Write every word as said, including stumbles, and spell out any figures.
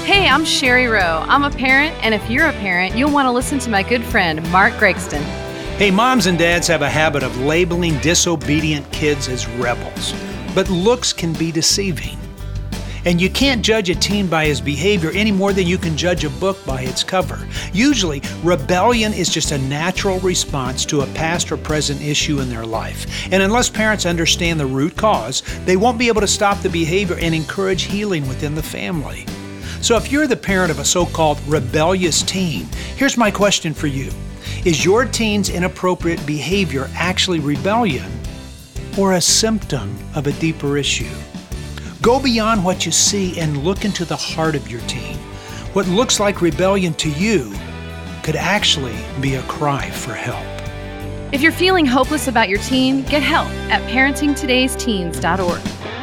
Hey, I'm Sherry Rowe. I'm a parent, and if you're a parent, you'll want to listen to my good friend, Mark Gregston. Hey, moms and dads have a habit of labeling disobedient kids as rebels, but looks can be deceiving. And you can't judge a teen by his behavior any more than you can judge a book by its cover. Usually, rebellion is just a natural response to a past or present issue in their life. And unless parents understand the root cause, they won't be able to stop the behavior and encourage healing within the family. So if you're the parent of a so-called rebellious teen, here's my question for you. Is your teen's inappropriate behavior actually rebellion or a symptom of a deeper issue? Go beyond what you see and look into the heart of your teen. What looks like rebellion to you could actually be a cry for help. If you're feeling hopeless about your teen, get help at parenting todays teens dot org.